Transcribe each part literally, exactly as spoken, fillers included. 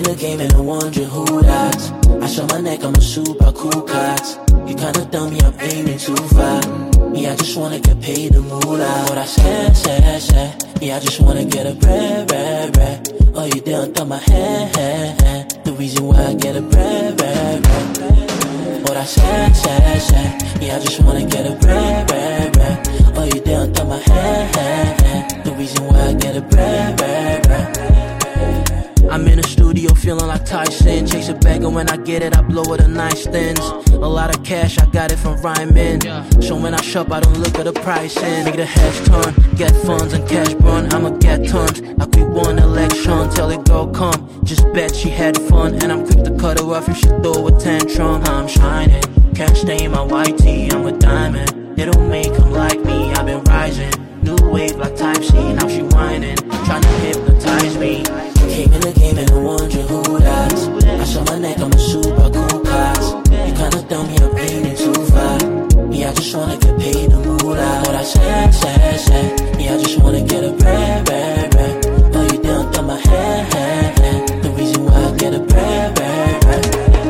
the game and I'm wondering who that. I show my neck, I'm a super cool cat. You kinda dumb me, I'm aiming too far. Me, I just wanna get paid the moolah. What I said, said, said. Me, I just wanna get a bread, bread, bread. Oh, you didn't thumb my head, head, head. The reason why I get a bread, bread, bread. What I said, said, said. Me, I just wanna get a bread, bread, bread. Oh, you didn't thumb my head, head, head. The reason why I get a bread, bread, bread. I'm in the studio feeling like Tyson. Chase a bag and when I get it, I blow it a nice thins. A lot of cash, I got it from rhyming. So when I shop, I don't look at the pricing. Make the hash turn, get funds and cash burn. I'ma get tons, like we won election. Tell it girl come, just bet she had fun. And I'm quick to cut her off if she throw a tantrum. I'm shining, can't stain my white tee, I'm a diamond. It don't make them like me, I've been rising. New wave like Type C, now she whining. Tryna hypnotize me. Came in the game and I'm wondering who that. I show my neck, I'm a super cool cat. You kinda dumb me, I'm aiming too far. Me, I just wanna get paid the moolah. What I said, said, said. Me, I just wanna get a bread, bread, bread. Oh, you didn't thumb my head, head, head. The reason why I get a bread, bread, bread.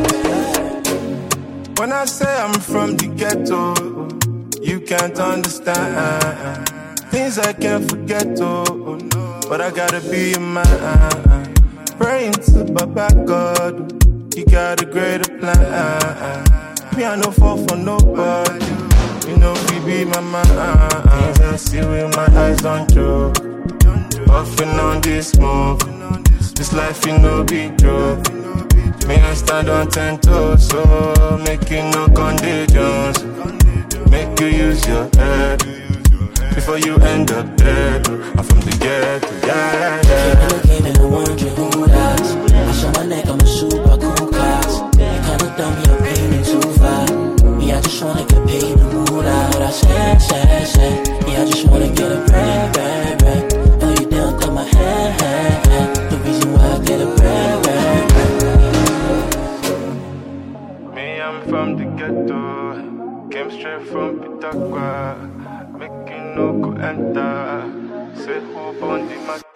When I say I'm from the ghetto, you can't understand. Things I can't forget, oh, but I gotta be a man. Praying to Baba God, you got a greater plan. Me, I no fall for nobody. You know, we be my man. Things I see with my eyes on joke. Puffing on this smoke. This life, you know, be joke. Me, I stand on ten toes, so make you no conditions. Make you use your head before you end up dead. I'm from the ghetto, yeah, yeah. Came in the game and I'm wondering who that. I show my neck, I'm a super cool cat. You kinda dumb me, I'm aiming too far. Me, I just wanna get paid the moolah. What I said, said, said. Me, I just wanna get a bread, bread, bread. Oh, you didn't thumb my head, head, head. The reason why I get a bread, bread, bread. Me, I'm from the ghetto. Came straight from Pitagua. Make you no go enter. Say who born the